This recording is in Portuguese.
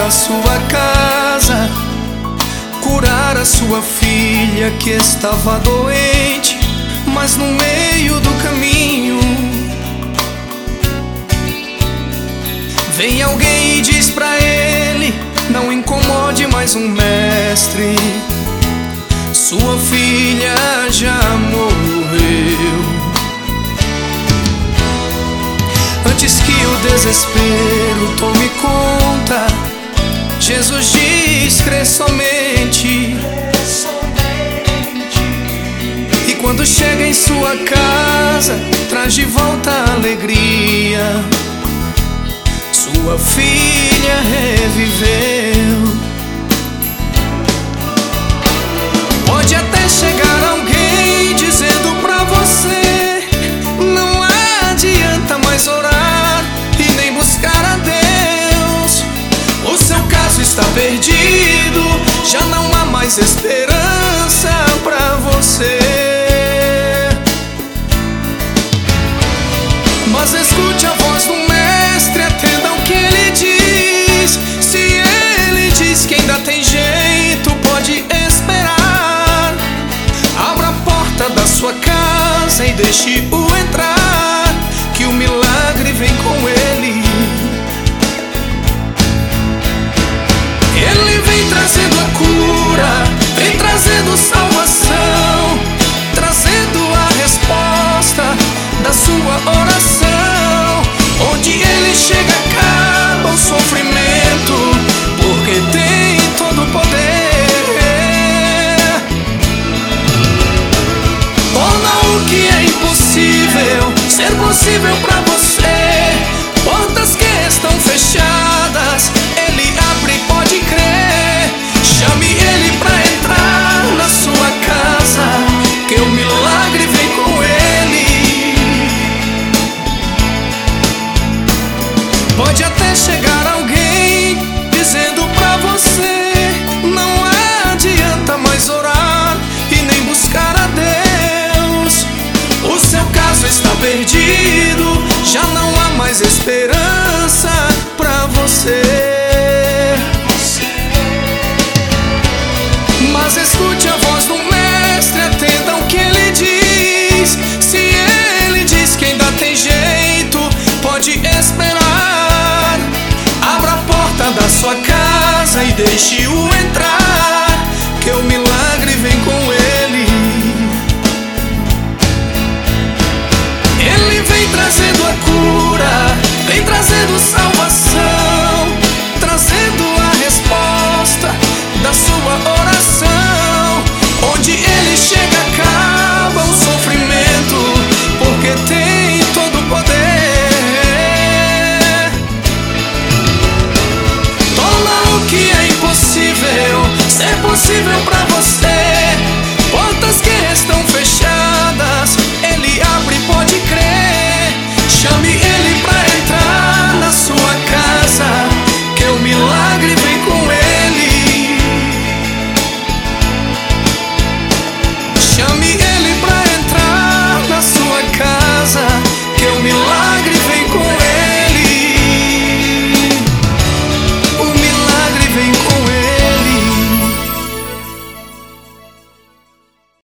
a sua casa, curar a sua filha que estava doente. Mas no meio do caminho vem alguém e diz pra ele: não incomode mais um mestre, sua filha já morreu. Antes que o desespero tome conta, Jesus diz: crê somente. E quando chega em sua casa, traz de volta a alegria, sua filha reviveu. Pode até chegar alguém dizendo pra você: não adianta mais orar e nem buscar a Deus, o seu caso está perdido, já não há mais esperança pra você. Mas escute a voz do mestre, atenda o que ele diz. Se ele diz que ainda tem jeito, pode esperar. Abra a porta da sua casa e deixe-o entrar, que o milagre vem com ele. Ele vem trazendo a cura, vem trazendo salvação, trazendo a resposta da sua oração. Onde ele chega acaba o sofrimento, porque tem todo o poder. Torna o que é impossível ser possível pra você. Portas que estão fechadas, ele abre, pode crer. Chame ele pra entrar na sua casa, que o milagre vem com ele. Pode até chegar alguém dizendo pra você: não adianta mais orar e nem buscar a Deus, o seu caso está perdido, já não há mais esperança pra você. Mas escute a voz do mestre, atenda o que ele diz. Se ele diz que ainda tem jeito, pode esperar. Abra a porta da sua casa e deixe-o entrar,